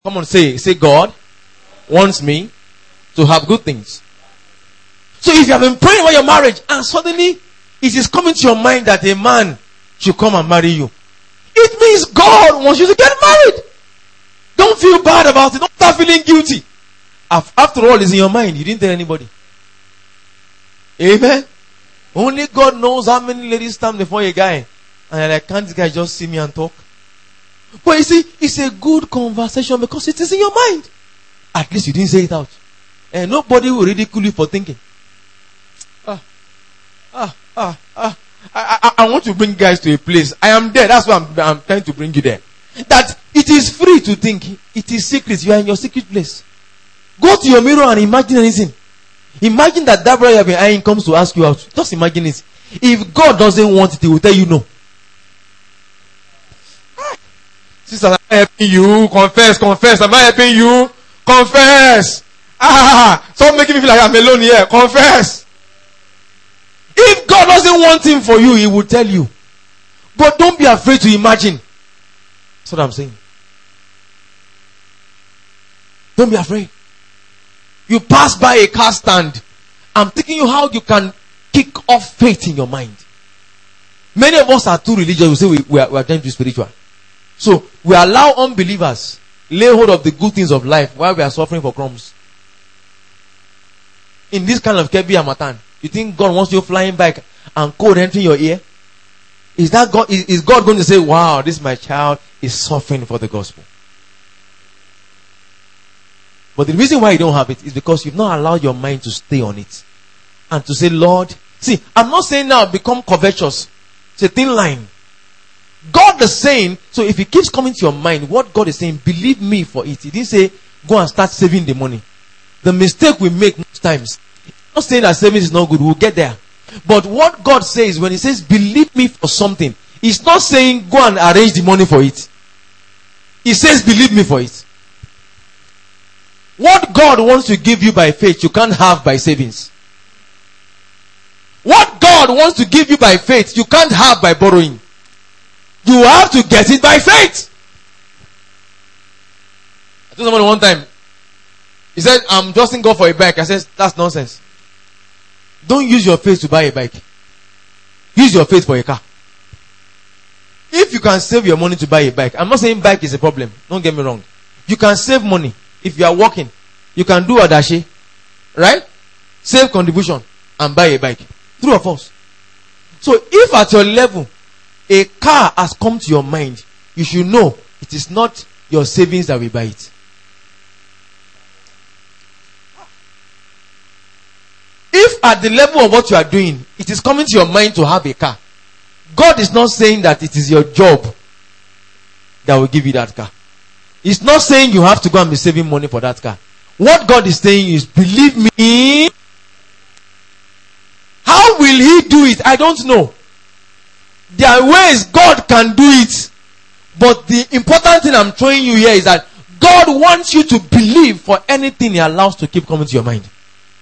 Come on, say God wants me to have good things. So if you have been praying about your marriage and suddenly it is coming to your mind that a man should come and marry you, it means God wants you to get married. Don't feel bad about it. Don't start feeling guilty. After all, it's in your mind. You didn't tell anybody. Amen. Only God knows how many ladies stand before a guy and you're like, can't this guy just see me and talk? But you see, it's a good conversation because it is in your mind. At least you didn't say it out. And nobody will ridicule you for thinking. I want to bring guys to a place. I am there. That's why I'm trying to bring you there. That it is free to think. It is secret. You are in your secret place. Go to your mirror and imagine anything. Imagine that brother you have been eyeing comes to ask you out. Just imagine it. If God doesn't want it, he will tell you no. Sister, am I helping you? Confess. Am I helping you? Confess. Stop making me feel like I'm alone here. Confess. If God doesn't want him for you, he will tell you. But don't be afraid to imagine. That's what I'm saying. Don't be afraid. You pass by a car stand. I'm teaching you how you can kick off faith in your mind. Many of us are too religious. We say we are trying to be spiritual. So we allow unbelievers lay hold of the good things of life while we are suffering for crumbs. In this kind of Kebi Amatan, you think God wants you flying back and cold entering your ear? Is that God? Is God going to say, wow, this my child is suffering for the gospel? But the reason why you don't have it is because you've not allowed your mind to stay on it. And to say, Lord, see, I'm not saying now become covetous. It's a thin line. God is saying, so if it keeps coming to your mind, what God is saying, believe me for it. He didn't say, go and start saving the money. The mistake we make most times, I'm not saying that saving is not good, we'll get there. But what God says, when he says, believe me for something, he's not saying, go and arrange the money for it. He says, believe me for it. What God wants to give you by faith, you can't have by savings. What God wants to give you by faith, you can't have by borrowing. You have to get it by faith. I told someone one time, he said, I'm trusting God for a bike. I said, that's nonsense. Don't use your faith to buy a bike. Use your faith for a car. If you can save your money to buy a bike, I'm not saying bike is a problem. Don't get me wrong. You can save money. If you are working, you can do adashi. Right? Save contribution and buy a bike. True or false? So if at your level, a car has come to your mind, you should know it is not your savings that will buy it. If at the level of what you are doing, it is coming to your mind to have a car, God is not saying that it is your job that will give you that car. He's not saying you have to go and be saving money for that car. What God is saying is, believe me. How will he do it? I don't know. There are ways God can do it. But the important thing I'm showing you here is that God wants you to believe for anything he allows to keep coming to your mind.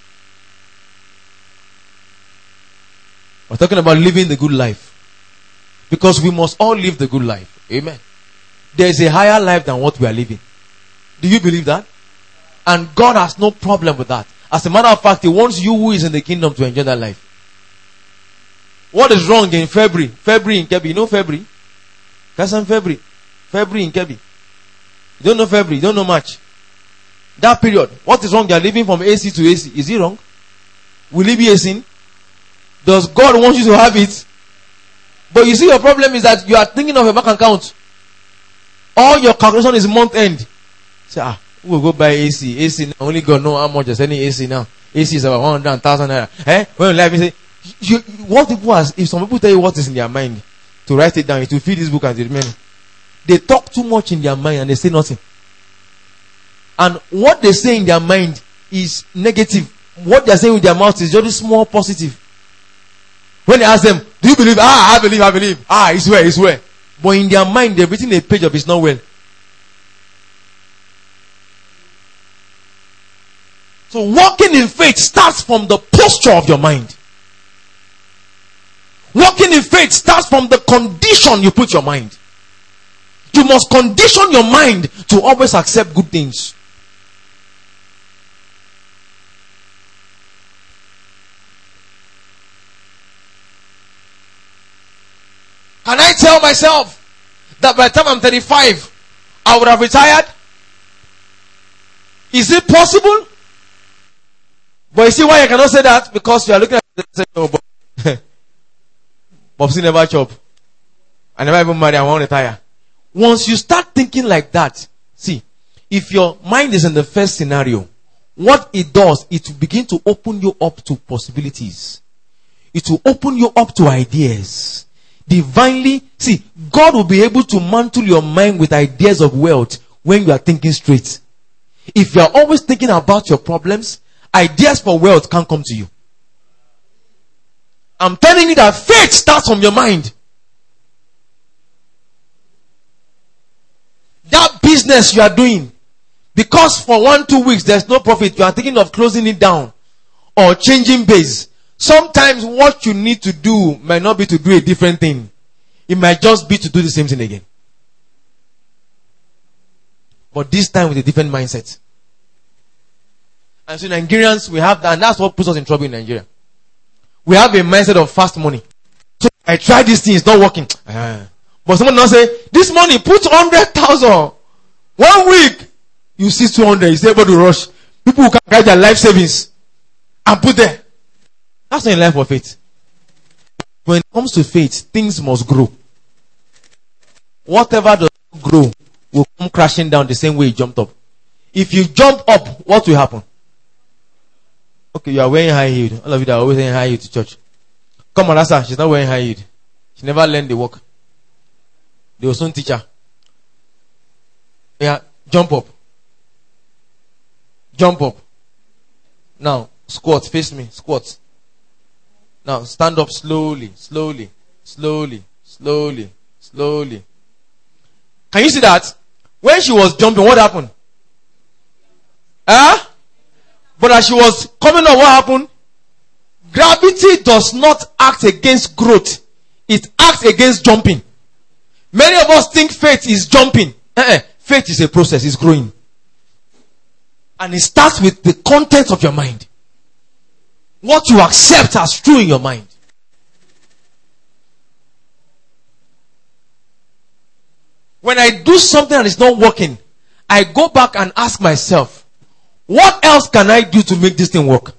We're talking about living the good life. Because we must all live the good life. Amen. There is a higher life than what we are living. Do you believe that? And God has no problem with that. As a matter of fact, he wants you who is in the kingdom to enjoy that life. What is wrong in February? February in Kebbi. You know February? Kasan February. February in Kebbi. You don't know February. You don't know much. That period. What is wrong? You are living from AC to AC. Is it wrong? Will it be a sin? Does God want you to have it? But you see, your problem is that you are thinking of a bank account. All your calculation is month end. Say, we'll go buy AC. AC now. Only God knows how much is any AC now. AC is about 100,000 naira. When you live, you say, what people ask, if some people tell you what is in their mind, to write it down, to feed this book and to remain. They talk too much in their mind and they say nothing. And what they say in their mind is negative. What they are saying with their mouth is just small positive. When they ask them, do you believe? I believe. It's where. But in their mind, they've written a page of it's not well. So walking in faith starts from the posture of your mind. Walking in faith starts from the condition you put your mind. You must condition your mind to always accept good things. Can I tell myself that by the time I'm 35, I would have retired? Is it possible? But you see why I cannot say that? Because you are looking at it and saying, oh, Bobsy never chop. I never even marry, I won't retire. Once you start thinking like that, see, if your mind is in the first scenario, what it does, it will begin to open you up to possibilities. It will open you up to ideas. Divinely, see, God will be able to mantle your mind with ideas of wealth when you are thinking straight. If you are always thinking about your problems, ideas for wealth can't come to you. I'm telling you that faith starts from your mind. That business you are doing, because for 1-2 weeks there's no profit, you are thinking of closing it down or changing base. Sometimes what you need to do might not be to do a different thing. It might just be to do the same thing again. But this time with a different mindset. And so Nigerians, we have that, and that's what puts us in trouble in Nigeria. We have a mindset of fast money. So I tried this thing, it's not working. But someone now say, this money, put 100,000. 1 week, you see 200, you say, able to rush. People who can guide their life savings and put there. That's not a life of faith. When it comes to faith, things must grow. Whatever does not grow will come crashing down the same way it jumped up. If you jump up, what will happen? Okay, you are wearing high heel. All of you that are always wearing high heel to church. Come on, Asa, she's not wearing high heel. She never learned the work. They will soon teach her. Yeah, jump up. Jump up. Now, squat, face me, squat. Now, stand up slowly, slowly, slowly, slowly, slowly. Can you see that? When she was jumping, what happened? But as she was coming up, what happened? Gravity does not act against growth. It acts against jumping. Many of us think faith is jumping. Faith is a process, it's growing. And it starts with the content of your mind. What you accept as true in your mind. When I do something and it's not working, I go back and ask myself, what else can I do to make this thing work?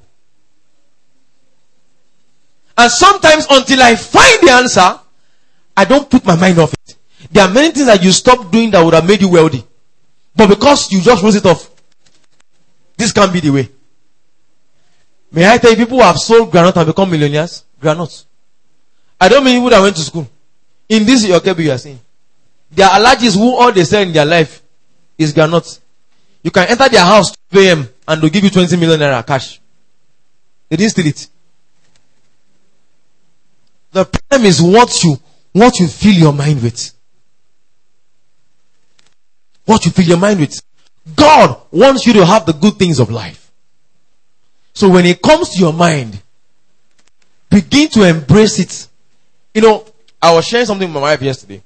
And sometimes until I find the answer, I don't put my mind off it. There are many things that you stop doing that would have made you wealthy. But because you just wrote it off, this can't be the way. May I tell you, people who have sold granite and become millionaires? Granite. I don't mean people that went to school. In this Yokebi you are saying. There are allergies who all they sell in their life is granite. You can enter their house 2 a.m. and they'll give you 20 million naira cash. They didn't steal it. The problem is what you fill your mind with. What you fill your mind with. God wants you to have the good things of life. So when it comes to your mind, begin to embrace it. You know, I was sharing something with my wife yesterday.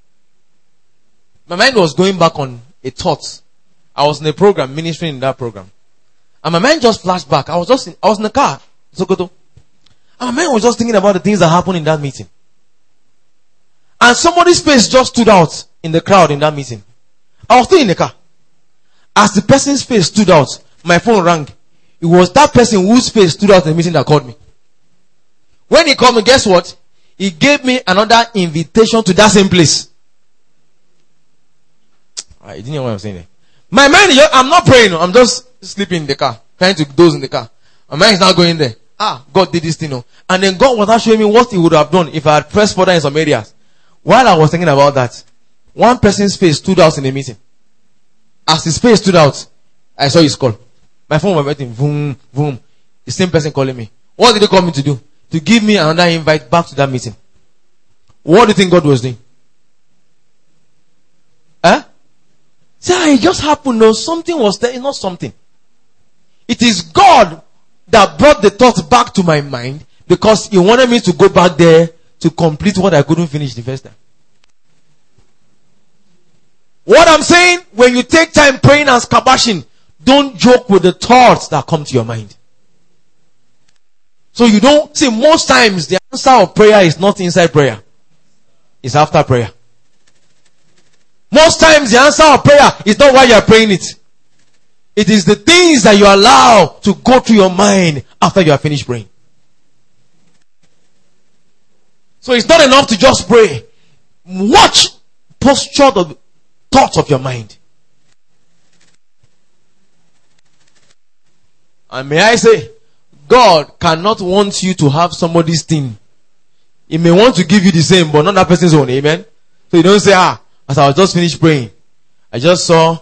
My mind was going back on a thought. I was in a program, ministering in that program. And my mind just flashed back. I was in the car, Sokoto. And my mind was just thinking about the things that happened in that meeting. And somebody's face just stood out in the crowd in that meeting. I was still in the car. As the person's face stood out, my phone rang. It was that person whose face stood out in the meeting that called me. When he called me, guess what? He gave me another invitation to that same place. You didn't hear what I'm saying there. My mind, I'm not praying. I'm just sleeping in the car. Trying to doze in the car. My mind is not going there. God did this thing. And then God was not showing me what he would have done if I had pressed further in some areas. While I was thinking about that, one person's face stood out in the meeting. As his face stood out, I saw his call. My phone was waiting. Boom, boom. The same person calling me. What did he call me to do? To give me another invite back to that meeting. What do you think God was doing? See, it just happened. No, something was there. Not something. It is God that brought the thought back to my mind because he wanted me to go back there to complete what I couldn't finish the first time. What I'm saying, when you take time praying and scabashing, don't joke with the thoughts that come to your mind. So you don't see, most times the answer of prayer is not inside prayer. It's after prayer. Most times the answer of prayer is not while you are praying it. It is the things that you allow to go through your mind after you have finished praying. So it's not enough to just pray. Watch posture the thoughts of your mind. And may I say, God cannot want you to have somebody's thing. He may want to give you the same, but not that person's own. Amen. So you don't say, as I was just finished praying, I just saw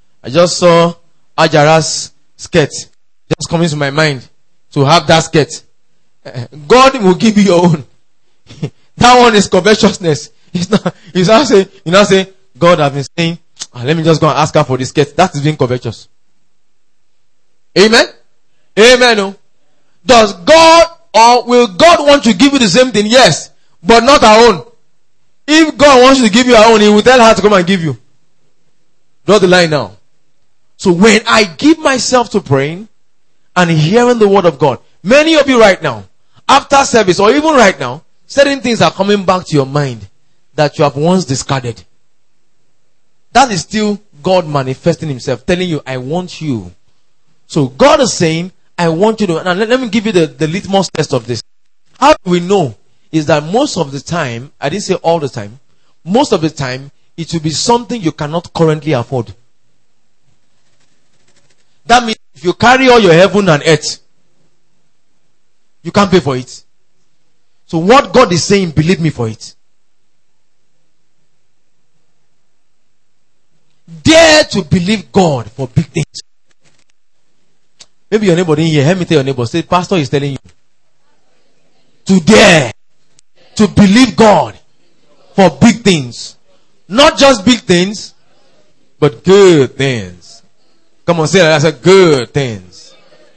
Ajara's skirt just coming to my mind to have that skirt. God will give you your own. That one is covetousness. It's not say, you know, say, God has been saying, let me just go and ask her for the skirt. That is being covetous. Amen? Amen. No? Does God, or will God want to give you the same thing? Yes, but not our own. If God wants you to give you our own, He will tell her to come and give you. Draw the line now. So when I give myself to praying and hearing the word of God, many of you right now, after service or even right now, certain things are coming back to your mind that you have once discarded. That is still God manifesting Himself, telling you, I want you. So God is saying, I want you to. Now let me give you the litmus test of this. How do we know? Is that most of the time, I didn't say all the time, most of the time, it will be something you cannot currently afford. That means if you carry all your heaven and earth, you can't pay for it. So what God is saying, believe me for it. Dare to believe God for big things. Maybe your neighbor didn't hear. Help me tell your neighbor. Say, Pastor is telling you to dare to believe God for big things. Not just big things, but good things. Come on, say that. I said good things.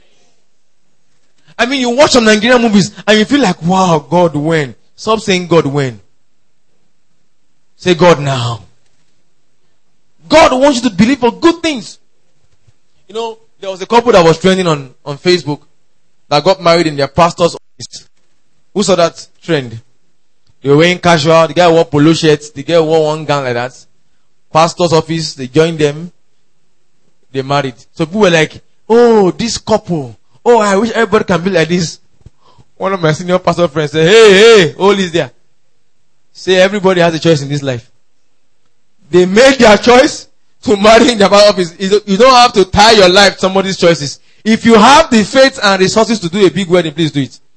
I mean, you watch some Nigerian movies and you feel like, wow, God when? Stop saying God when. Say God now. God wants you to believe for good things. You know, there was a couple that was trending on Facebook that got married in their pastor's office. Who saw that trend? They were wearing casual. The guy wore polo shirts. The girl wore one gown like that. Pastor's office. They joined them. They married. So people were like, oh, this couple. Oh, I wish everybody can be like this. One of my senior pastor friends said, hey, all is there. Say everybody has a choice in this life. They made their choice to marry in their office. You don't have to tie your life to somebody's choices. If you have the faith and resources to do a big wedding, please do it.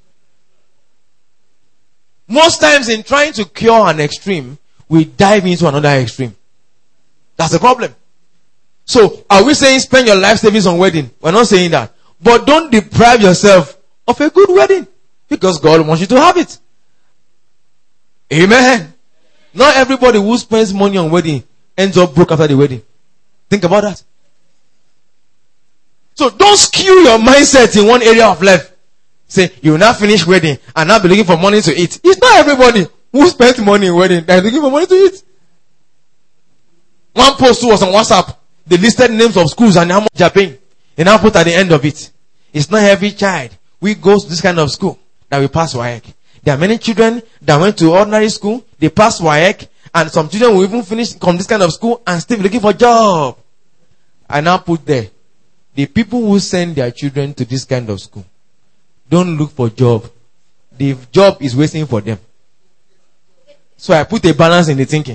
Most times in trying to cure an extreme, we dive into another extreme. That's the problem. So, are we saying spend your life savings on wedding? We're not saying that. But don't deprive yourself of a good wedding. Because God wants you to have it. Amen. Not everybody who spends money on wedding ends up broke after the wedding. Think about that. So don't skew your mindset in one area of life. Say, you will not finish wedding and now be looking for money to eat. It's not everybody who spends money in wedding that is looking for money to eat. One post was on WhatsApp. They listed names of schools and how much they are paying. They now put at the end of it. It's not every child who goes to this kind of school that will pass WAEC. There are many children that went to ordinary school. They passed WAEC. And some children will even finish from this kind of school and still be looking for a job. I now put there. The people who send their children to this kind of school don't look for job. The job is waiting for them. So I put a balance in the thinking.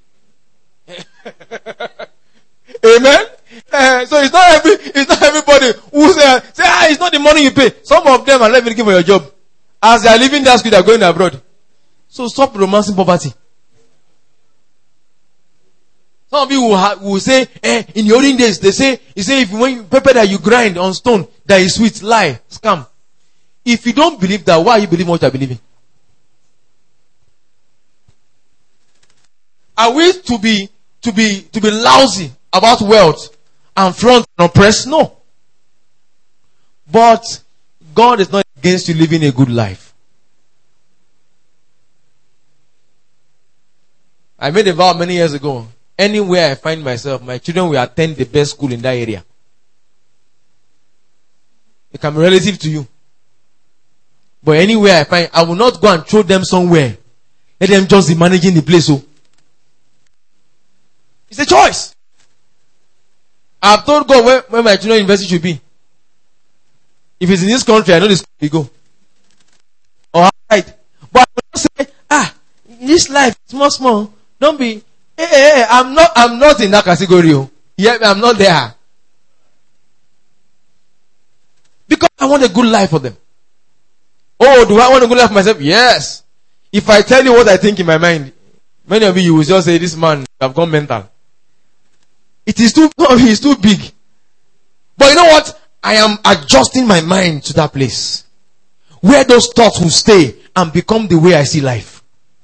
Amen. So it's not everybody who say it's not the money you pay. Some of them are not looking for your job. As they are leaving that school, they are going abroad. So stop romancing poverty. Some of you will say, in the olden days, they say if when you pepper that you grind on stone, that is sweet, lie, scam. If you don't believe that, why are you believing what you are believing? Are we to be lousy about wealth and flaunt and oppress? No. But God is not against you living a good life. I made a vow many years ago Anywhere I find myself, my children will attend the best school in that area. It can be relative to you. But anywhere I find, I will not go and throw them somewhere. Let them just be managing the place. So it's a choice. I've told God where my children university should be. If it's in this country, I know this country go. Alright. But I will not say, this life is small. Don't be, I'm not in that category. Yeah, I'm not there. Because I want a good life for them. Oh, do I want a good life for myself? Yes. If I tell you what I think in my mind, many of you will just say, this man have gone mental. It's too big. But you know what? I am adjusting my mind to that place where those thoughts will stay and become the way I see life.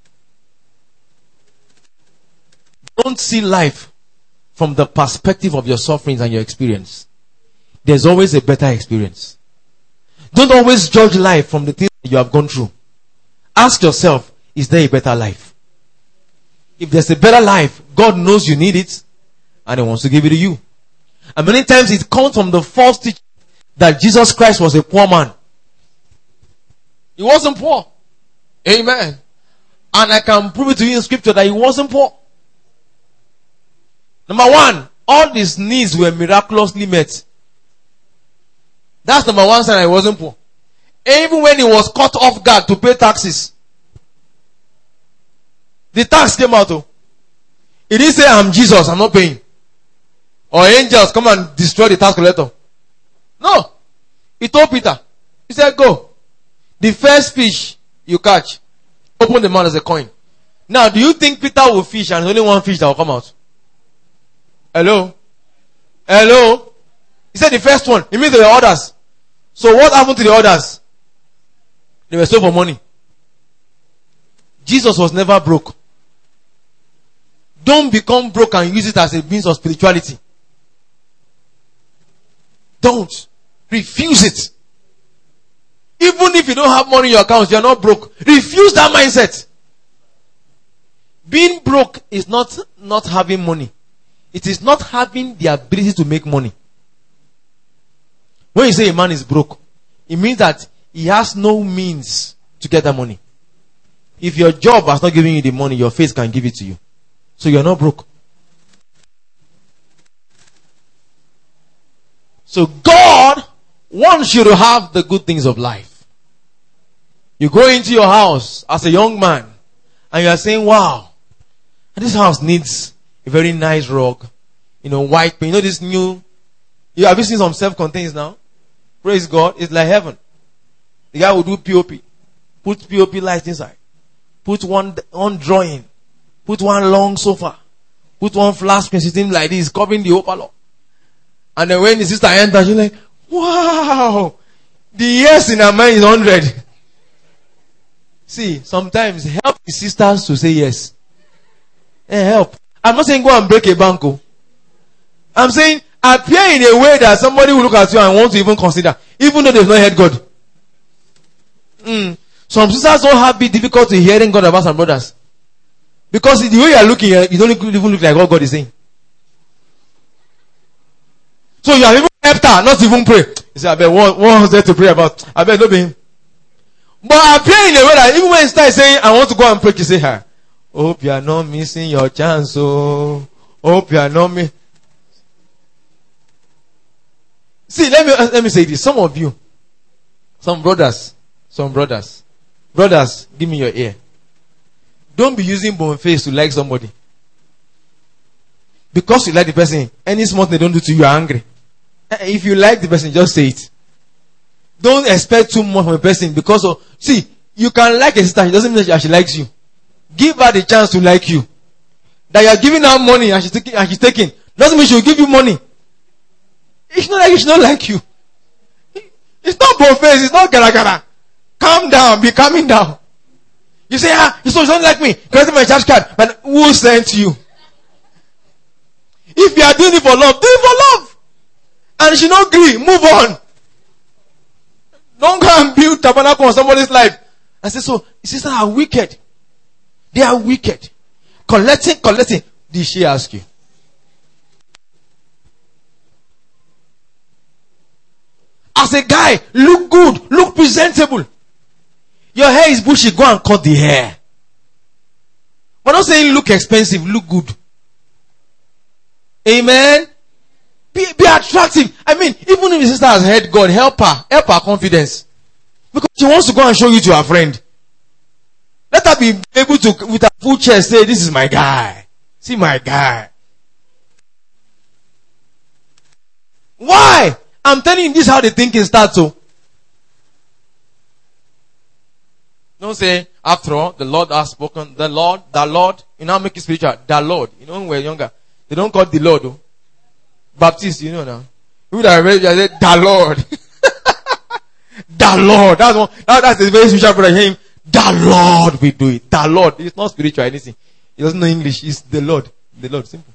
Don't see life from the perspective of your sufferings and your experience. There's always a better experience. Don't always judge life from the things that you have gone through. Ask yourself, is there a better life? If there's a better life, God knows you need it and He wants to give it to you. And many times it comes from the false teaching that Jesus Christ was a poor man. He wasn't poor. Amen. And I can prove it to you in scripture that he wasn't poor. Number one, all his needs were miraculously met. That's number one sign I wasn't poor. Even when he was caught off guard to pay taxes, the tax came out. He didn't say, I'm Jesus, I'm not paying. Or angels come and destroy the tax collector. No. He told Peter, he said, go. The first fish you catch, open the mouth as a coin. Now, do you think Peter will fish and there's only one fish that will come out? Hello? Hello? He said the first one. It means there were others. So what happened to the others? They were sold for money. Jesus was never broke. Don't become broke and use it as a means of spirituality. Don't. Refuse it. Even if you don't have money in your accounts, you are not broke. Refuse that mindset. Being broke is not having money. It is not having the ability to make money. When you say a man is broke, it means that he has no means to get that money. If your job has not given you the money, your faith can give it to you. So you are not broke. So God wants you to have the good things of life. You go into your house as a young man and you are saying, wow, this house needs a very nice rug. White paint. This new, have you seen some self-contained now? Praise God. It's like heaven. The guy will do POP. Put POP lights inside. Put one drawing. Put one long sofa. Put one flat screen sitting like this, covering the whole parlor. And then when the sister enters, she's like, wow, the yes in her mind is 100. See, sometimes help the sisters to say yes. Help. I'm not saying go and break a bank. I'm saying appear in a way that somebody will look at you and want to even consider, even though they've not heard God. Some sisters don't have big difficulty hearing God about some brothers. Because the way you are looking, you don't even look like what God is saying. So you have even helped her, not even pray. You say, I bet what was there to pray about? I bet don't be him. But appear in a way that even when you start saying, I want to go and pray, you say, hope you are not missing your chance. Hope you are not missing. See, let me say this. Some of you, some brothers, give me your ear. Don't be using bone face to like somebody. Because you like the person, any small thing they don't do to you, you are angry. If you like the person, just say it. Don't expect too much from a person because see, you can like a sister, it doesn't mean that she likes you. Give her the chance to like you. That you are giving her money and she's taking doesn't mean she will give you money. It's not like she don't like you. It's not bone face, it's not gara. Calm down, be calming down. You say, you don't like me, create my charge card, but who sent you? If you are doing it for love, do it for love. And she don't agree, move on. Don't go and build tabernacle on somebody's life. I say, so sisters are wicked. They are wicked. Collecting. Did she ask you? As a guy, look good, look presentable. Your hair is bushy, go and cut the hair. We're not saying look expensive, look good. Amen. Be attractive. I mean, even if the sister has heard God, help her confidence. Because she wants to go and show you to her friend. Let her be able to, with her full chest, say, this is my guy. See my guy. Why? I'm telling you, this is how the thinking starts. So, don't say, after all, the Lord has spoken. The Lord. You know, make it spiritual. The Lord. You know, when we're younger, they don't call it the Lord. Oh. Baptist, you know now. People that are ready, they say, the Lord. The Lord. That's a very spiritual brother. Him. The Lord will do it. The Lord. It's not spiritual anything. He doesn't know English. It's the Lord. The Lord. Simple.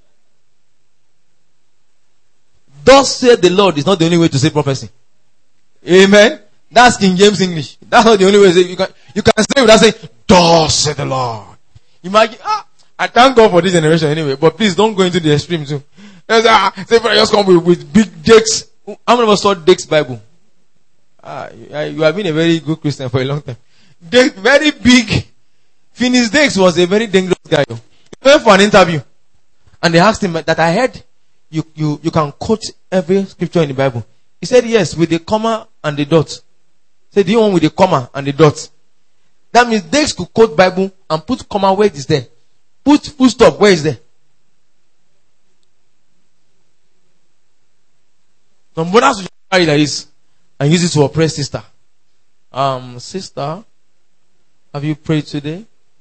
Thus said the Lord is not the only way to say prophecy. Amen. That's King James English. That's not the only way to say. You can say without saying, thus said the Lord. Imagine, I thank God for this generation anyway, but please don't go into the extreme too. Say, just come with big Dake's. How many of us saw Dake's Bible? You have been a very good Christian for a long time. Dake, very big. Finis Dakes was a very dangerous guy. He went for an interview, and they asked him that I heard you can quote every scripture in the Bible. He said yes, with the comma and the dot. He said, do you want with the comma and the dot? That means Dakes could quote Bible and put comma where it is there. Put full stop where is there. Some brothers will carry like this and use it to oppress sister. Sister, have you prayed today?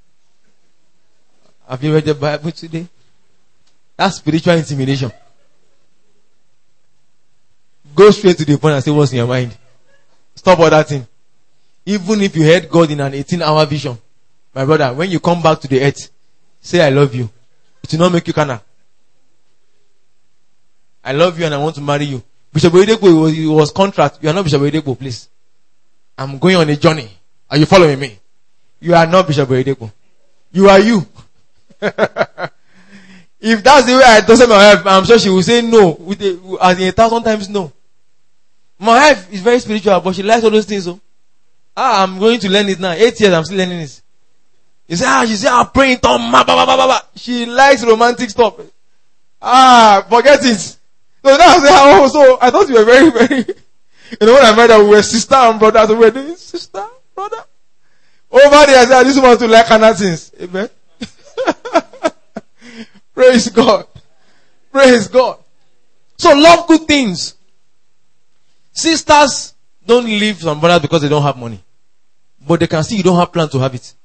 Have you read the Bible today? That's spiritual intimidation. Go straight to the point and say what's in your mind. Stop all that thing. Even if you heard God in an 18-hour vision, my brother, when you come back to the earth, say I love you. It will not make you carnal. I love you and I want to marry you. Bishop Oyedepo was contract. You are not Bishop Oyedepo, please. I'm going on a journey. Are you following me? You are not Bishop Oyedepo. You are you. If that's the way I told my wife, I'm sure she will say no. As in 1,000 times no. My wife is very spiritual, but she likes all those things. So, I'm going to learn it now. 8 years, I'm still learning this. You say, she said, I'm praying. She likes romantic stuff. Forget it. So now I say, I thought you were very, very. You know, when I met her, we were sister and brother. So we were doing sister, brother. Over there, I said, this one to like other things. Amen. Praise God. Praise God. So love good things. Sisters don't leave some brothers because they don't have money. But they can see you don't have plan to have it.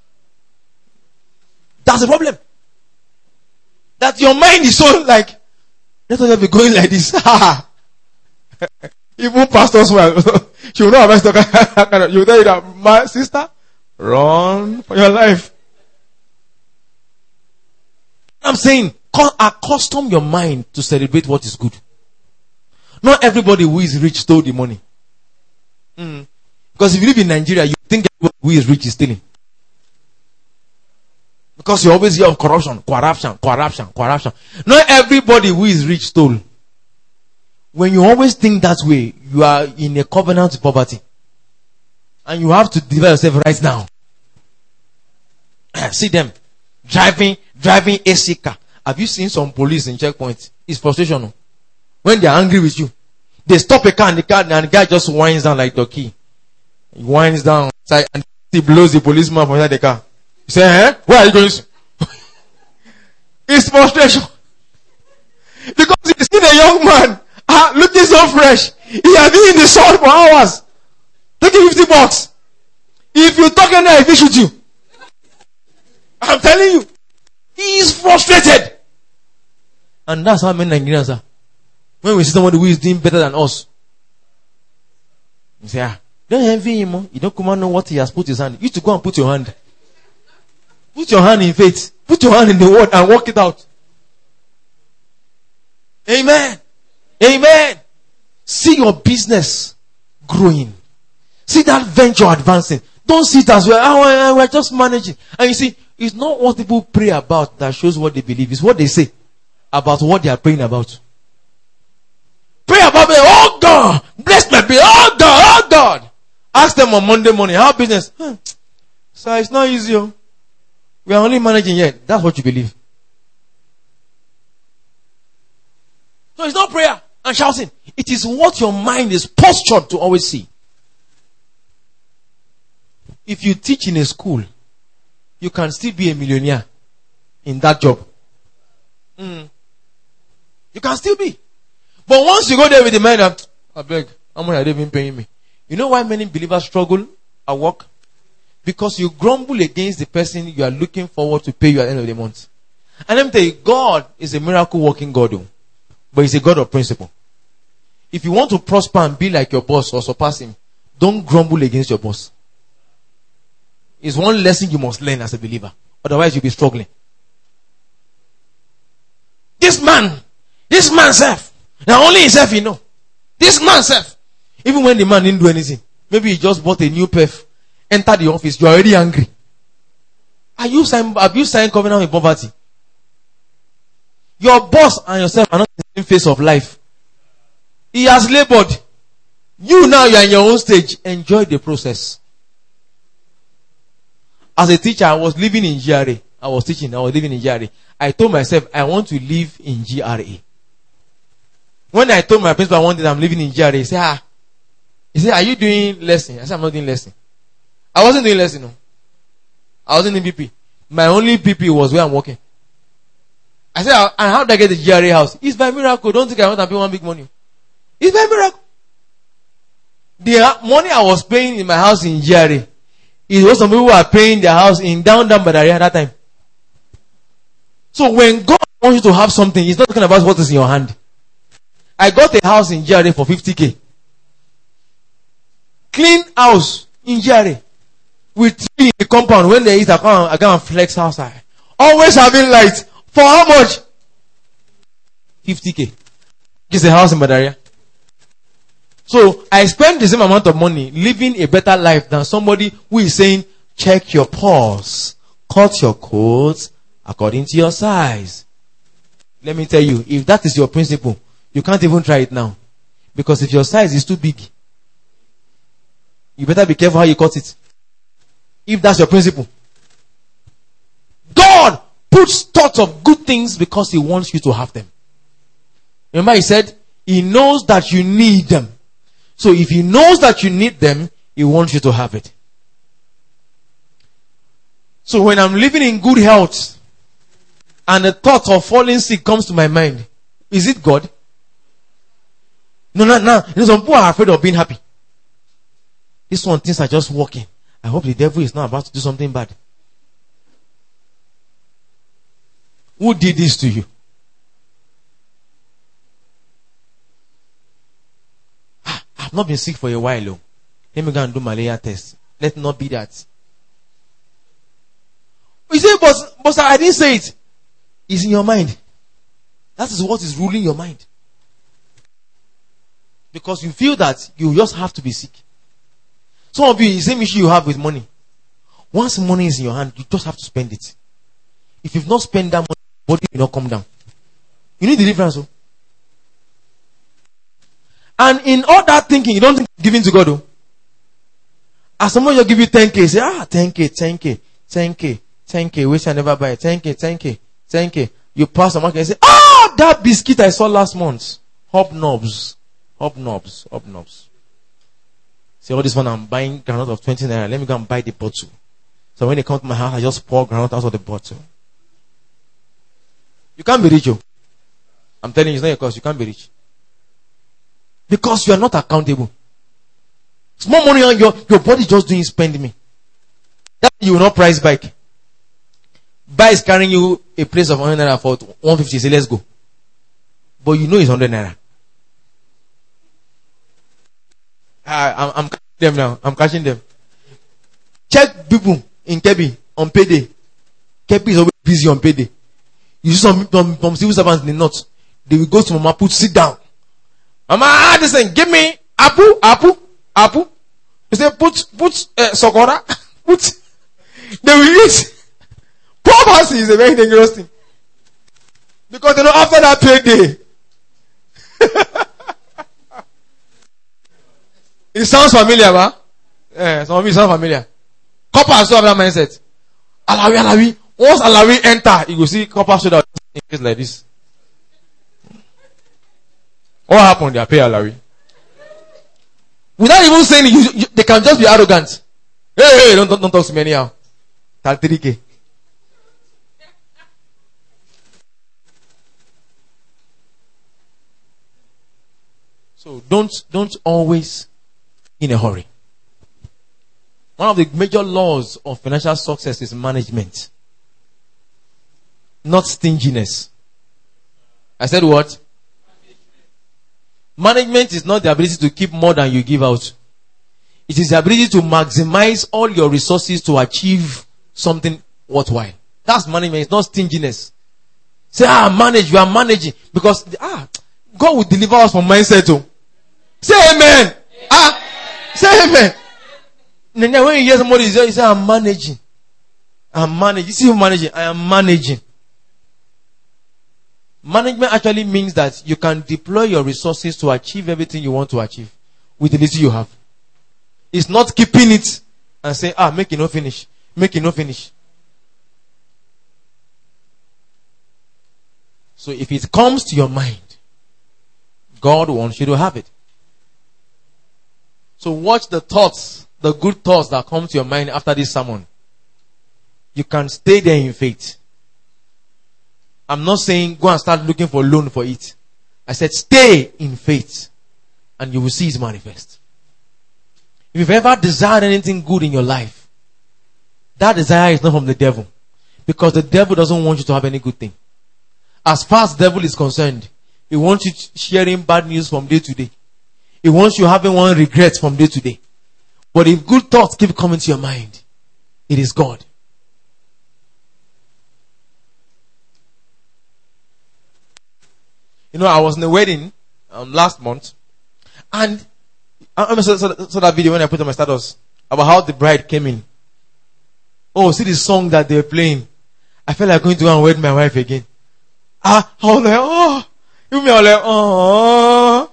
That's the problem. That your mind is so like, let us be going like this. Even pastors will. She will not have to. You tell you that, my sister, run for your life. I'm saying, accustom your mind to celebrate what is good. Not everybody who is rich stole the money. Because if you live in Nigeria, you think everybody who is rich is stealing. Because you always hear of corruption. Not everybody who is rich stole. When you always think that way, you are in a covenant with poverty. And you have to deliver yourself right now. See them driving AC car. Have you seen some police in checkpoints? It's frustration. When they are angry with you, they stop a car and the guy just winds down like the key. He winds down and he blows the policeman from inside the car. You say, where are you going? It's frustration. Because you see the young man looking so fresh. He has been in the sun for hours. Taking $50. If you talk in there, he shoot you. I'm telling you. He is frustrated. And that's how many Nigerians are. When we see somebody who is doing better than us, you say, don't envy him. You don't come and know what he has put his hand. You to go and put your hand. Put your hand in faith. Put your hand in the word and work it out. Amen. Amen. See your business growing. See that venture advancing. Don't see it as well. We're just managing. And you see, It's not what people pray about that shows what they believe. It's what they say about what they are praying about. Pray about me. Oh God, bless my bill. Oh God, oh God. Ask them on Monday morning, how business? So it's not easy. Oh. We are only managing yet. That's what you believe. So it's not prayer and shouting. It is what your mind is postured to always see. If you teach in a school, you can still be a millionaire in that job. You can still be. But once you go there with the mind of, I beg, how much are they even paying me? You know why many believers struggle at work? Because you grumble against the person you are looking forward to pay you at the end of the month. And let me tell you, God is a miracle working God, though, but He's a God of principle. If you want to prosper and be like your boss or surpass him, don't grumble against your boss. It's one lesson you must learn as a believer. Otherwise you'll be struggling. This man self. Now only himself you know. This man self. Even when the man didn't do anything. Maybe he just bought a new perf. Enter the office. You're already angry. Have you signed covenant with poverty? Your boss and yourself are not in the same phase of life. He has labored. You now you are in your own stage. Enjoy the process. As a teacher, I was living in GRA. I was living in GRA. I told myself, I want to live in GRA. When I told my principal one day I'm living in GRA, he said, are you doing lesson? I said, I'm not doing lesson. I wasn't doing lesson, no. I wasn't in BP. My only BP was where I'm working. I said, and how did I get the GRA house? It's by miracle. Don't think I want to pay one big money. It's by miracle. The money I was paying in my house in GRA, it was some people who were paying their house in down Badari at that time. So when God wants you to have something, He's not talking about what is in your hand. I got a house in GRA for 50K. Clean house in GRA. With tree in the compound. When there is I go and flex outside. Always having light. For how much? 50K. It's a house in Badaria. So I spend the same amount of money living a better life than somebody who is saying, check your pulse, cut your coats according to your size. Let me tell you, if that is your principle, you can't even try it now. Because if your size is too big, you better be careful how you cut it. If that's your principle. God puts thoughts of good things because He wants you to have them. Remember He said, He knows that you need them. So if He knows that you need them, He wants you to have it. So when I'm living in good health and the thought of falling sick comes to my mind, is it God? No. You know, some people are afraid of being happy. This one, things are just working. I hope the devil is not about to do something bad. Who did this to you? I've not been sick for a while. Oh. Let me go and do malaria test. Let not be that. You say, but I didn't say it. It's in your mind. That is what is ruling your mind. Because you feel that you just have to be sick. Some of you, the same issue you have with money. Once money is in your hand, you just have to spend it. If you've not spent that money, your body will not come down. You need the difference. Oh? And in all that thinking, you don't think giving to God. Oh? As someone will give you 10K, say, 10K, which I never buy. 10K. You pass the market and say, that biscuit I saw last month. Hobnobs. Say, all this one I'm buying granite of 20 naira. Let me go and buy the bottle. So when they come to my house, I just pour granite out of the bottle. You can't be rich. Oh. I'm telling you, it's not your cause. You can't be rich. Because you are not accountable. Small money on your body just doing spend me. That you will not price bike. Bike is carrying you a place of 100 naira for 150. Say, let's go. But you know it's 100 naira. I'm catching them now. I'm catching them. Check people in Kebi on payday. Kebi is always busy on payday. You see some civil servants in the north. They will go to Mama Put, sit down. Mama, they say, give me Apu. You say, put Sokora. Put. They will eat. Poverty is a very dangerous thing. Because after that payday, it sounds familiar, huh? Yeah, some of you sound familiar. Copper still have that mindset. Alawi. Once Alawi enter, you will see copper shoulder in case like this. What happened? They pay Alawi. Without even saying it, they can just be arrogant. Hey, don't talk to me anyhow. 3K. So don't always in a hurry. One of the major laws of financial success is management, not stinginess. I said what? Management is not the ability to keep more than you give out. It is the ability to maximize all your resources to achieve something worthwhile. That's management. It's not stinginess. Say, manage. You are managing. Because, God will deliver us from mindset too. Say amen. Say amen. When you hear somebody say, I'm managing. I'm managing. You see who managing? I am managing. Management actually means that you can deploy your resources to achieve everything you want to achieve with the little you have. It's not keeping it and saying, make it no finish. Make it no finish. So if it comes to your mind, God wants you to have it. So watch the thoughts, the good thoughts that come to your mind after this sermon. You can stay there in faith. I'm not saying go and start looking for loan for it. I said stay in faith and you will see it manifest. If you've ever desired anything good in your life, that desire is not from the devil. Because the devil doesn't want you to have any good thing. As far as the devil is concerned, he wants you sharing bad news from day to day. He wants you having one regret from day to day. But if good thoughts keep coming to your mind, it is God. I was in a wedding last month, and I saw that video when I put on my status about how the bride came in. Oh, see the song that they were playing. I felt like going to go and wed my wife again. I was like, I was like, oh.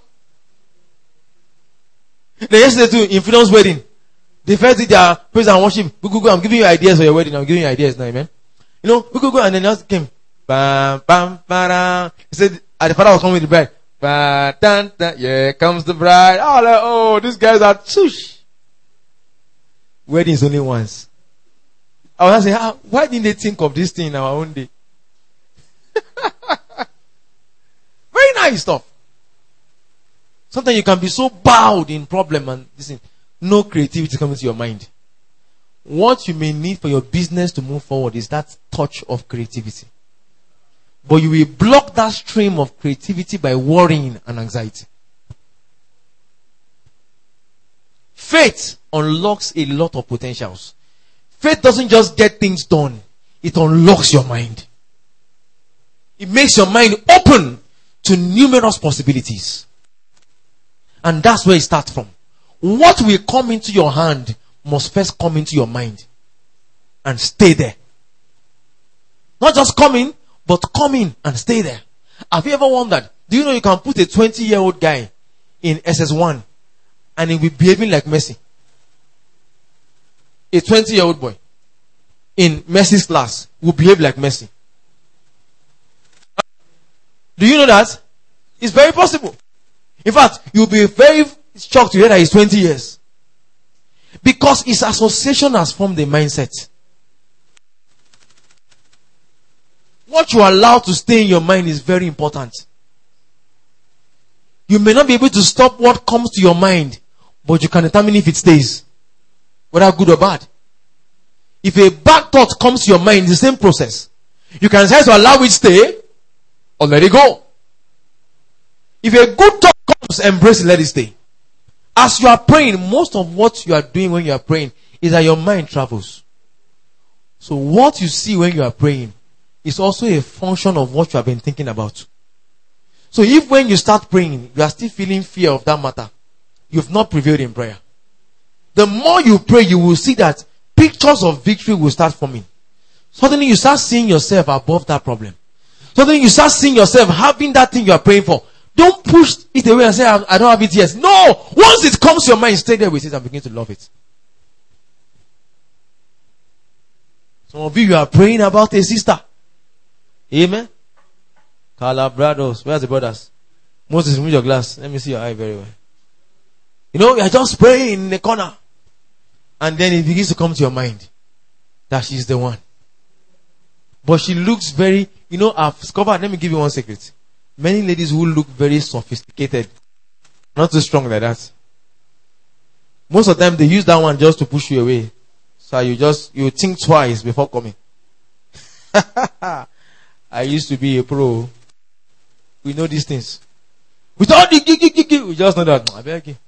Then yesterday too, in Freedom's wedding, they first did their praise and worship. Go, I'm giving you ideas for your wedding. I'm giving you ideas now, amen. We go, and then just came. Bam, bam, bam. He said, the father was coming with the bride. Ba, dun, dun, yeah, comes the bride. These guys are tush. Weddings only once. I was saying, why didn't they think of this thing in our own day? Very nice stuff. Sometimes you can be so bowed in problem and listen, no creativity coming to your mind. What you may need for your business to move forward is that touch of creativity. But you will block that stream of creativity by worrying and anxiety. Faith unlocks a lot of potentials. Faith doesn't just get things done. It unlocks your mind. It makes your mind open to numerous possibilities. And that's where it starts from. What will come into your hand must first come into your mind. And stay there. Not just come in, but come in and stay there. Have you ever wondered? Do you know you can put a 20-year-old guy in SS1 and he will be behaving like Messi? A 20-year-old boy in Messi's class will behave like Messi. Do you know that? It's very possible. In fact, you'll be very shocked to hear that he's 20 years. Because his association has formed a mindset. What you allow to stay in your mind is very important. You may not be able to stop what comes to your mind, but you can determine if it stays, whether good or bad. If a bad thought comes to your mind, it's the same process. You can decide to allow it stay or let it go. If a good thought comes, embrace it, let it stay. As you are praying, most of what you are doing when you are praying is that your mind travels. So what you see when you are praying is also a function of what you have been thinking about. So if when you start praying, you are still feeling fear of that matter, you've not prevailed in prayer. The more you pray, you will see that pictures of victory will start forming. Suddenly you start seeing yourself above that problem. Suddenly you start seeing yourself having that thing you are praying for. Don't push it away and say, I don't have it yet. No! Once it comes to your mind, stay there with it and begin to love it. Some of you are praying about a sister. Amen. Calabrados. Where's the brothers? Moses, remove your glass. Let me see your eye very well. You know, you are just praying in the corner. And then it begins to come to your mind that she's the one. But she looks very, you know, I've discovered, let me give you one secret. Many ladies who look very sophisticated, not too strong like that. Most of the time they use that one just to push you away. So you think twice before coming. I used to be a pro. We know these things. With all the we just know that. I beg you.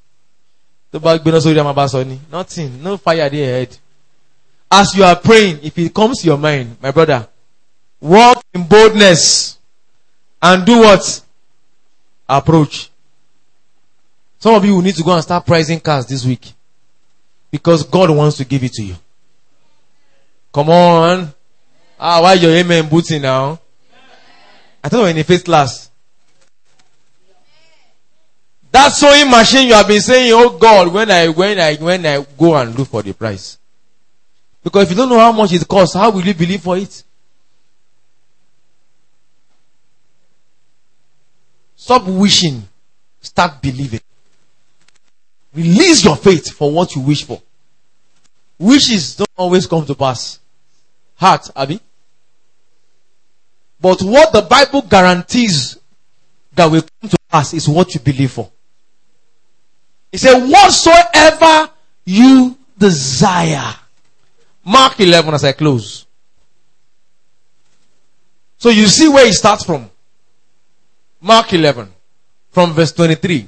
Nothing. No fire there ahead. As you are praying, if it comes to your mind, my brother, walk in boldness and do what? Approach. Some of you will need to go and start pricing cars this week because God wants to give it to you. Come on. Why your amen booty now? I thought we were in a faith class. That sewing machine you have been saying, oh God, when I go and look for the price. Because if you don't know how much it costs, how will you believe for it? Stop wishing. Start believing. Release your faith for what you wish for. Wishes don't always come to pass. Heart, Abby. But what the Bible guarantees that will come to pass is what you believe for. It said, whatsoever you desire. Mark 11 as I close. So you see where it starts from. Mark 11 from verse 23.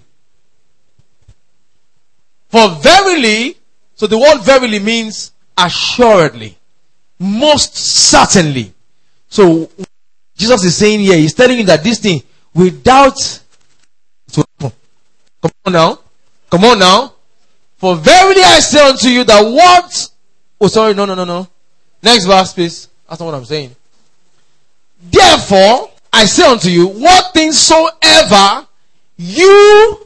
For verily, so the word verily means assuredly, most certainly. So Jesus is saying here, he's telling you that this thing without it will happen. Come on now. Come on now. For verily I say unto you that what... Oh, sorry, no. Next verse, please. That's not what I'm saying. Therefore, I say unto you, what things soever you...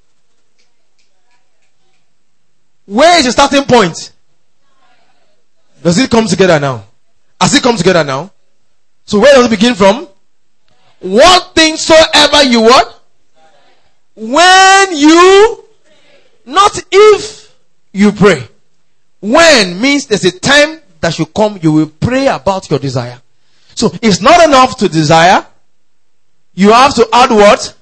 Where is the starting point? Does it come together now? Has it come together now? So where does it begin from? What things soever you what? When you... Not if you pray. When means there's a time that should come, you will pray about your desire. So it's not enough to desire. You have to add what?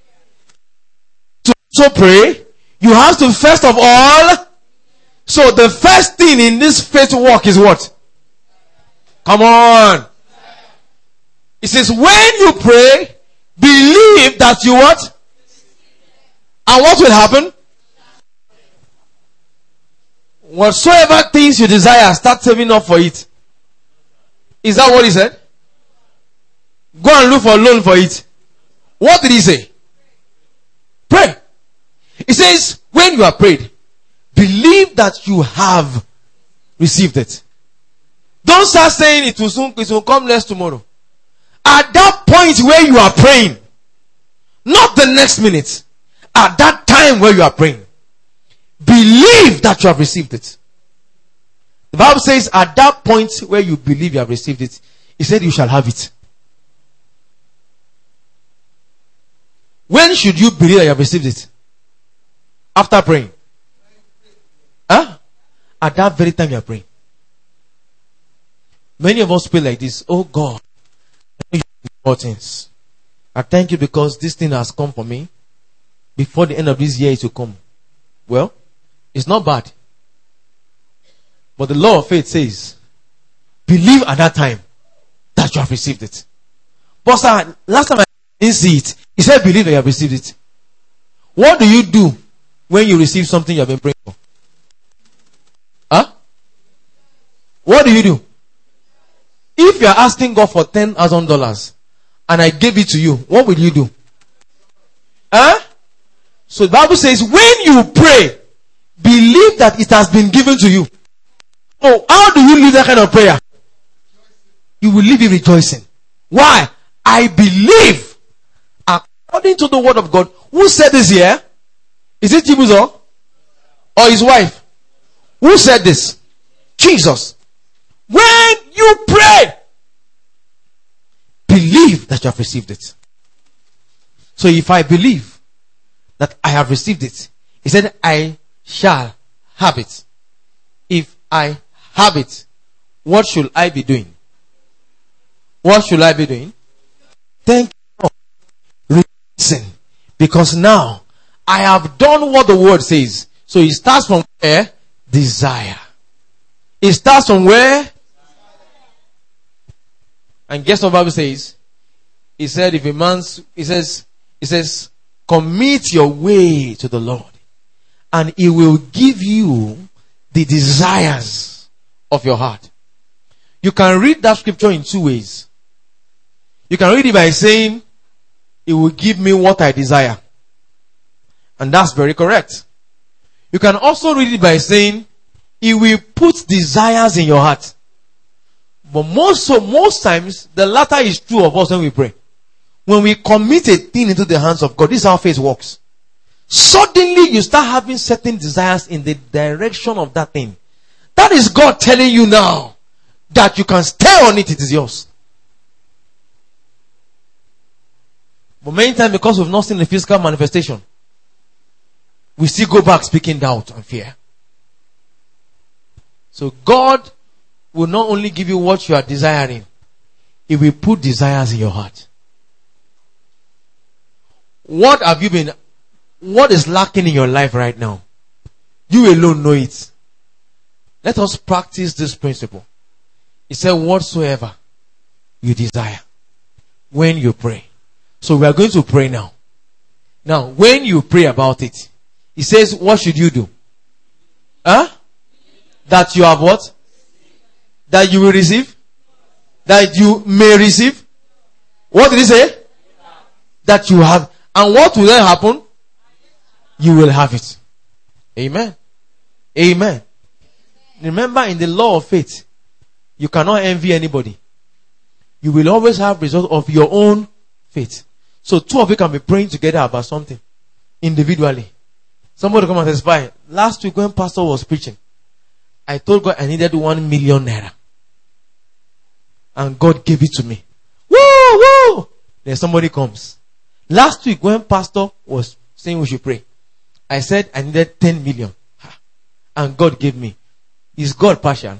To pray. You have to first of all. So the first thing in this faith walk is what? Come on. It says when you pray, believe that you what? And what will happen? Whatsoever things you desire, start saving up for it. Is that what he said? Go and look for a loan for it. What did he say? Pray. He says, when you are prayed, believe that you have received it. Don't start saying it will come next tomorrow. At that point where you are praying, not the next minute, at that time where you are praying, believe that you have received it. The Bible says at that point where you believe you have received it, it said you shall have it. When should you believe that you have received it? After praying. Huh? At that very time you are praying. Many of us pray like this. Oh God, I know you do all things. I thank you because this thing has come for me. Before the end of this year it will come. Well, it's not bad. But the law of faith says, believe at that time that you have received it. But sir, last time I didn't see it, he said believe that you have received it. What do you do when you receive something you have been praying for? Huh? What do you do? If you are asking God for $10,000 and I gave it to you, what will you do? Huh? So the Bible says when you pray, believe that it has been given to you. Oh, how do you live that kind of prayer? you will live in rejoicing. Why? I believe according to the word of God. Who said this here? Is it Chibuzo? Or his wife? Who said this? Jesus. When you pray, believe that you have received it. So if I believe that I have received it, he said, I shall have it. If I have it, what should I be doing? What should I be doing? Thank you for rejoicing. Because now I have done what the word says. So it starts from where? Desire. It starts from where? And guess what the Bible says? It said, if a man's, it says, commit your way to the Lord, and he will give you the desires of your heart. You can read that scripture in two ways. You can read it by saying, he will give me what I desire. And that's very correct. You can also read it by saying, he will put desires in your heart. But most times, the latter is true of us when we pray. When we commit a thing into the hands of God, this is how faith works. Suddenly, you start having certain desires in the direction of that thing. That is God telling you now that you can stay on it, it is yours. But many times, because we've not seen the physical manifestation, we still go back speaking doubt and fear. So God will not only give you what you are desiring, He will put desires in your heart. What is lacking in your life right now? You alone know it. Let us practice this principle. He said, whatsoever you desire when you pray. So we are going to pray now. Now, when you pray about it, he says, what should you do? That you have what? That you will receive? That you may receive? What did he say? That you have. And what will then happen? You will have it. Amen. Amen. Remember, in the law of faith, you cannot envy anybody. You will always have results of your own faith. So two of you can be praying together about something individually. Somebody come and testify. Last week when pastor was preaching, I told God I needed 1 million naira. And God gave it to me. Woo! Woo! Then somebody comes. Last week when pastor was saying we should pray, I said I needed 10 million. And God gave me. Is God partial?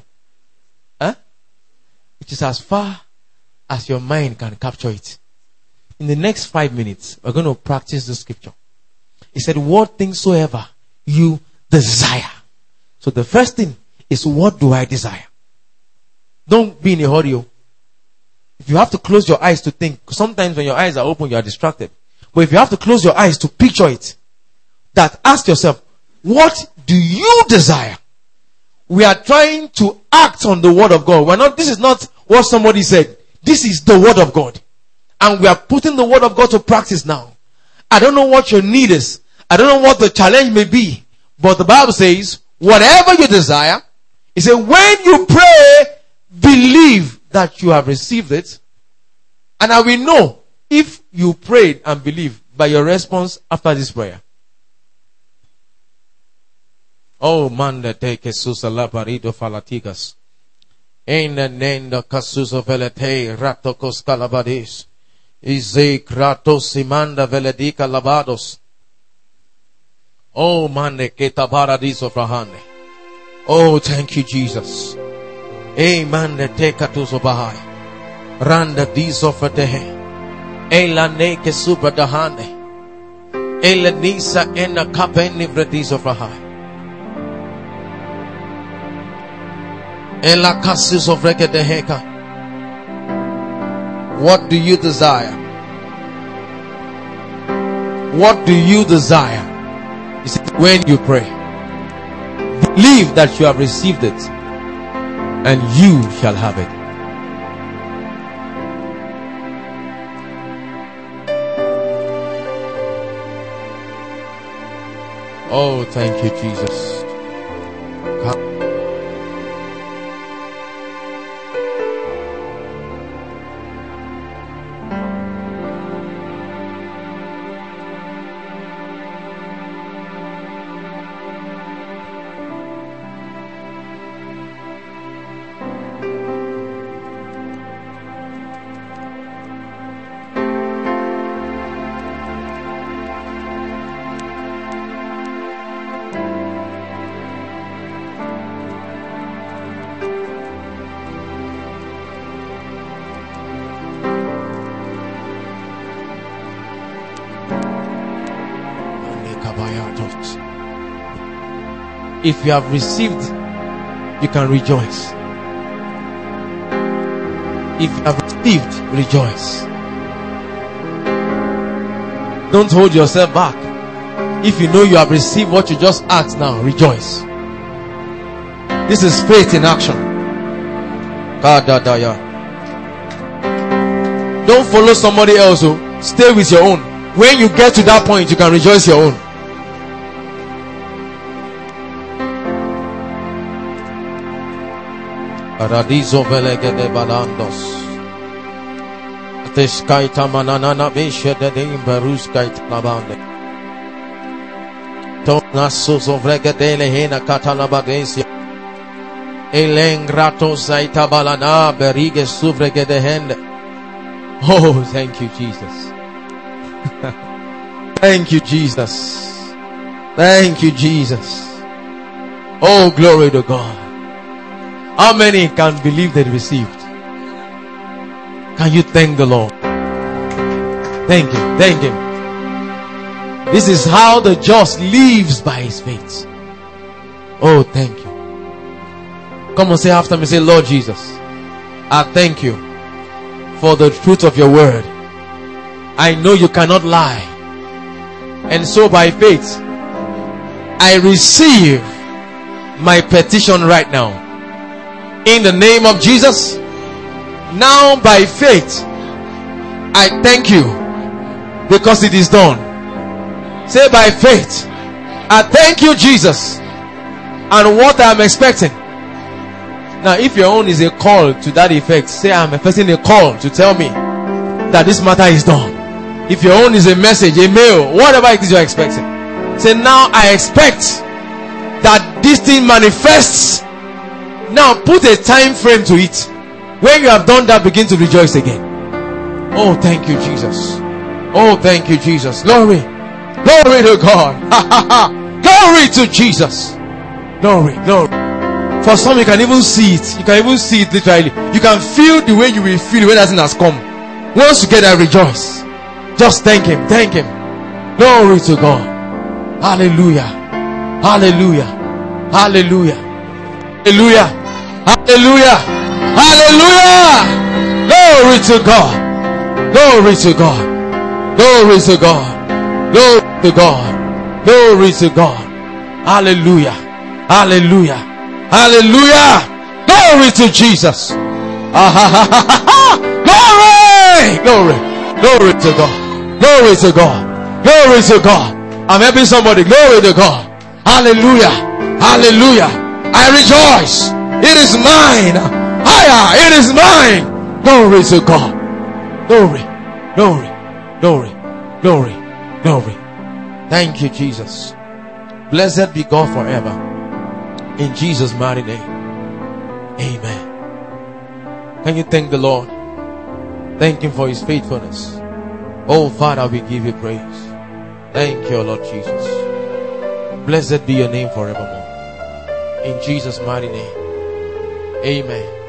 It is as far as your mind can capture it. In the next 5 minutes, we're going to practice the scripture. He said, what things soever you desire. So the first thing is, what do I desire? Don't be in a hurry. If you have to close your eyes to think, sometimes when your eyes are open, you are distracted. But if you have to close your eyes to picture it, that ask yourself, what do you desire? We are trying to act on the word of God. This is not what somebody said. This is the word of God. And we are putting the word of God to practice now. I don't know what your need is. I don't know what the challenge may be. But the Bible says, whatever you desire, it says, when you pray, believe that you have received it. And I will know if you prayed and believe by your response after this prayer. Oh man, that take Jesus la parido falatigas. In the name of Casuso velete ratokos calabadis. Ize kratos imanda veledica lavados. Oh man, que tabaradiso frahane. Oh, thank you, Jesus. Amen. The tekatuso bahai. Randa diso fatehe. Ela ne ke super dahane. Ela nisa ena kapeni vrediso frahai. Ela kasus of rekedeheka. What do you desire? What do you desire? He said, when you pray, believe that you have received it, and you shall have it. Oh, thank you, Jesus. If you have received, you can rejoice. If you have received, rejoice. Don't hold yourself back. If you know you have received what you just asked now, rejoice. This is faith in action. Don't follow somebody else. Stay with your own. When you get to that point, you can rejoice your own. Paradiso velegede balandos. Atescaita manana beshe de imberuscaita labande. Tonasos ovregede lehena catalabadesia. Elengrato zaita balana berige suvregede hende. Oh, thank you, Jesus. Thank you, Jesus. Thank you, Jesus. Oh, glory to God. How many can believe they received? Can you thank the Lord? Thank Him. Thank Him. This is how the just lives by his faith. Oh, thank you. Come on, say after me. Say, Lord Jesus, I thank you for the truth of your word. I know you cannot lie. And so by faith, I receive my petition right now. In the name of Jesus. Now by faith, I thank you because it is done. Say by faith, I thank you, Jesus, and what I'm expecting. Now if your own is a call to that effect, say I'm expecting a call to tell me that this matter is done. If your own is a message, a mail, whatever it is you're expecting, say now I expect that this thing manifests. Now put a time frame to it. When you have done that, begin to rejoice again. Oh, thank you, Jesus. Oh, thank you, Jesus. Glory. Glory to God. Glory to Jesus. Glory, glory. For some, you can even see it. You can even see it literally. You can feel the way you will feel when that thing has come. Once you get that, rejoice. Just thank Him. Thank Him. Glory to God. Hallelujah. Hallelujah. Hallelujah. Hallelujah. Hallelujah. Hallelujah. Glory to God. Glory to God. Glory to God. Glory to God. Glory to God. Hallelujah. Hallelujah. Hallelujah. Glory to Jesus. Glory. Glory. Glory to God. Glory to God. Glory to God. I'm helping somebody. Glory to God. Hallelujah. Hallelujah. I rejoice. It is mine. Higher. It is mine. Glory to God. Glory. Glory. Glory. Glory. Glory. Thank you, Jesus. Blessed be God forever. In Jesus' mighty name. Amen. Can you thank the Lord? Thank Him for His faithfulness. Oh, Father, we give you praise. Thank you, Lord Jesus. Blessed be your name forevermore. In Jesus' mighty name. Amen.